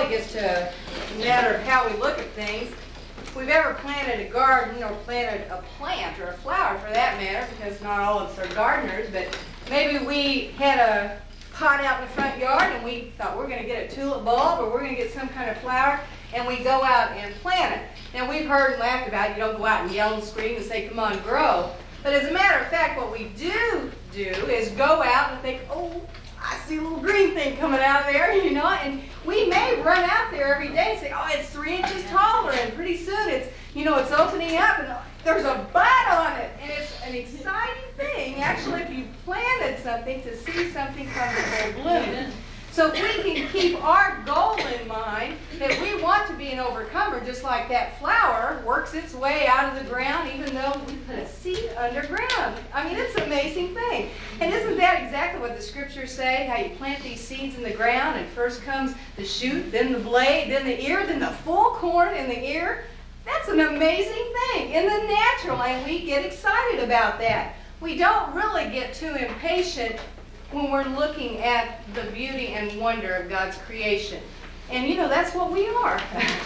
gets to a matter of how we look at things. If we've ever planted a garden or planted a plant or a flower for that matter, because not all of us are gardeners, but maybe we had a pot out in the front yard and we thought we're going to get a tulip bulb or we're going to get some kind of flower, and we go out and plant it. Now we've heard and laughed about it. You don't go out and yell and scream and say, come on, grow. But as a matter of fact, what we do is go out and think, oh, I see a little green thing coming out of there, you know, and we may run out there every day and say, oh, it's 3 inches taller, and pretty soon it's, you know, it's opening up and there's a bud on it. And it's an exciting thing, actually, if you planted something, to see something come to full bloom. So if we can keep our goal in mind, that we want to be an overcomer, just like that flower works its way out of the ground, even though we put a seed underground. I mean, it's an amazing thing. And isn't that exactly what the scriptures say? How you plant these seeds in the ground, and first comes the shoot, then the blade, then the ear, then the full corn in the ear. That's an amazing thing in the natural, and we get excited about that. We don't really get too impatient when we're looking at the beauty and wonder of God's creation. And you know, that's what we are.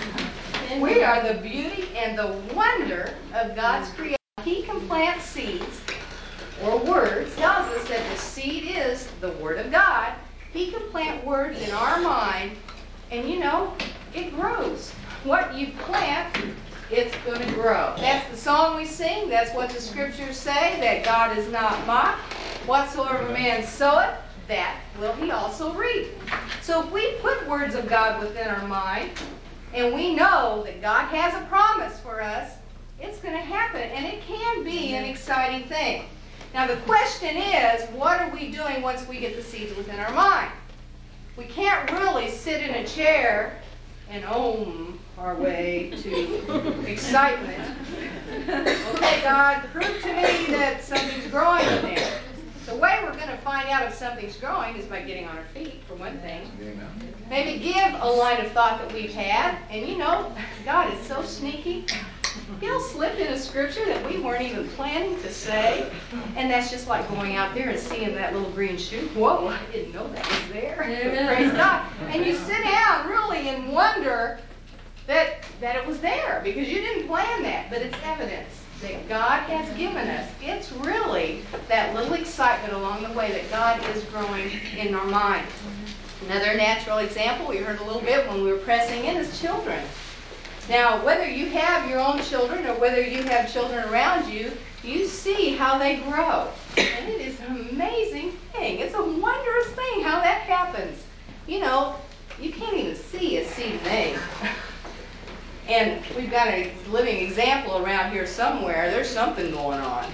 We are the beauty and the wonder of God's creation. He can plant seeds, or words. Tells us that the seed is the Word of God. He can plant words in our mind, and you know, it grows. What you plant, it's going to grow. That's the song we sing. That's what the scriptures say, that God is not mocked. Whatsoever man soweth, that will he also reap. So if we put words of God within our mind, and we know that God has a promise for us, it's going to happen. And it can be an exciting thing. Now the question is, what are we doing once we get the seeds within our mind? We can't really sit in a chair and own our way to excitement. Okay, God, prove to me that something's growing in there. The way we're going to find out if something's growing is by getting on our feet, for one thing. Maybe give a line of thought that we've had. And you know, God is so sneaky. He'll slip in a scripture that we weren't even planning to say. And that's just like going out there and seeing that little green shoot. Whoa, I didn't know that was there. Praise God. And you sit down really and wonder that it was there, because you didn't plan that. But it's evidence that God has given us. It's really that little excitement along the way that God is growing in our mind. Another natural example we heard a little bit when we were pressing in is children. Now, whether you have your own children or whether you have children around you, you see how they grow. And it is an amazing thing. It's a wondrous thing how that happens. You know, you can't even see a seed in egg. And we've got a living example around here somewhere. There's something going on.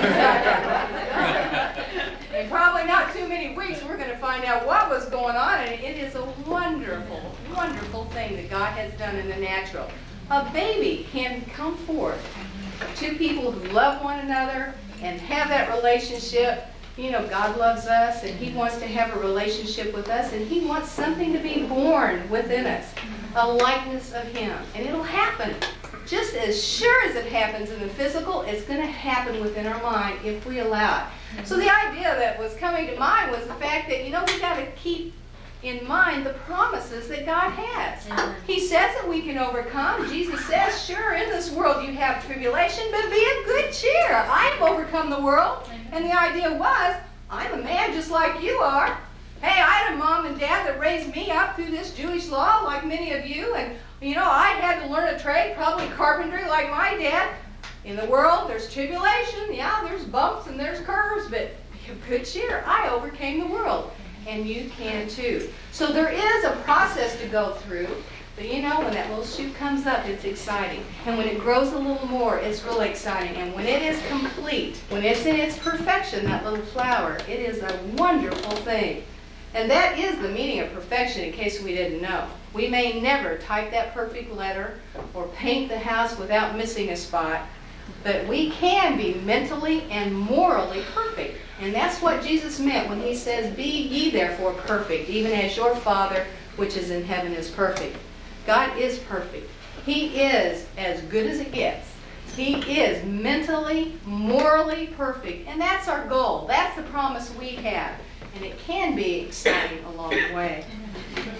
In probably not too many weeks, we're going to find out what was going on. And it is a wonderful, wonderful thing that God has done in the natural. A baby can come forth. Two people who love one another and have that relationship. You know, God loves us, and He wants to have a relationship with us, and He wants something to be born within us, a likeness of Him. And it'll happen. Just as sure as it happens in the physical, it's going to happen within our mind if we allow it. So the idea that was coming to mind was the fact that, you know, we got to keep in mind the promises that God has. He says that we can overcome. Jesus says, sure, in this world you have tribulation, but be of good cheer. I have overcome the world. And the idea was, I'm a man just like you are. Hey, I had a mom and dad that raised me up through this Jewish law like many of you. And, you know, I had to learn a trade, probably carpentry like my dad. In the world, there's tribulation. Yeah, there's bumps and there's curves, but be of good cheer. I overcame the world. And you can too. So there is a process to go through. But you know, when that little shoot comes up, it's exciting. And when it grows a little more, it's really exciting. And when it is complete, when it's in its perfection, that little flower, it is a wonderful thing. And that is the meaning of perfection, in case we didn't know. We may never type that perfect letter or paint the house without missing a spot. But we can be mentally and morally perfect. And that's what Jesus meant when He says, be ye therefore perfect, even as your Father which is in heaven is perfect. God is perfect. He is as good as it gets. He is mentally, morally perfect. And that's our goal. That's the promise we have. And it can be exciting along the way.